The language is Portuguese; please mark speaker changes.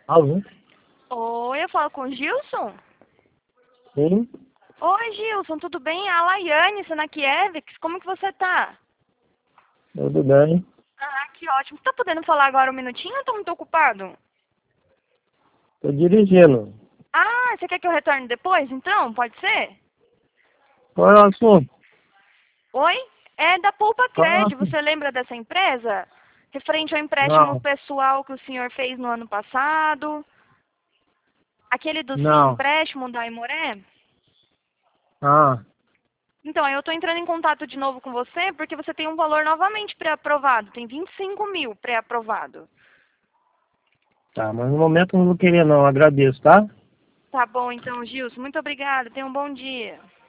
Speaker 1: Alô?
Speaker 2: Oi, eu falo com o Gilson?
Speaker 1: Sim?
Speaker 2: Oi, Gilson, tudo bem? A Laiane Senakiewicz, como que você tá?
Speaker 1: Tudo bem?
Speaker 2: Ah, que ótimo. Você tá podendo falar agora um minutinho ou tá muito ocupado?
Speaker 1: Tô dirigindo.
Speaker 2: Ah, você quer que eu retorne depois, então? Pode ser?
Speaker 1: Qual é o assunto?
Speaker 2: Oi? É da Poupa
Speaker 1: Qual é o
Speaker 2: Cred,
Speaker 1: assunto?
Speaker 2: você lembra dessa empresa? Referente ao empréstimo
Speaker 1: Não,
Speaker 2: pessoal que o senhor fez no ano passado? Aquele do Sim
Speaker 1: não.
Speaker 2: Empréstimo da Imoré?
Speaker 1: Ah,
Speaker 2: Então, eu estou entrando em contato de novo com você porque você tem um valor novamente pré-aprovado. Tem 25 mil pré-aprovado.
Speaker 1: tá, mas no momento eu não vou querer não, agradeço, tá?
Speaker 2: Tá bom, então, Gilson. Muito obrigada. Tenha um bom dia.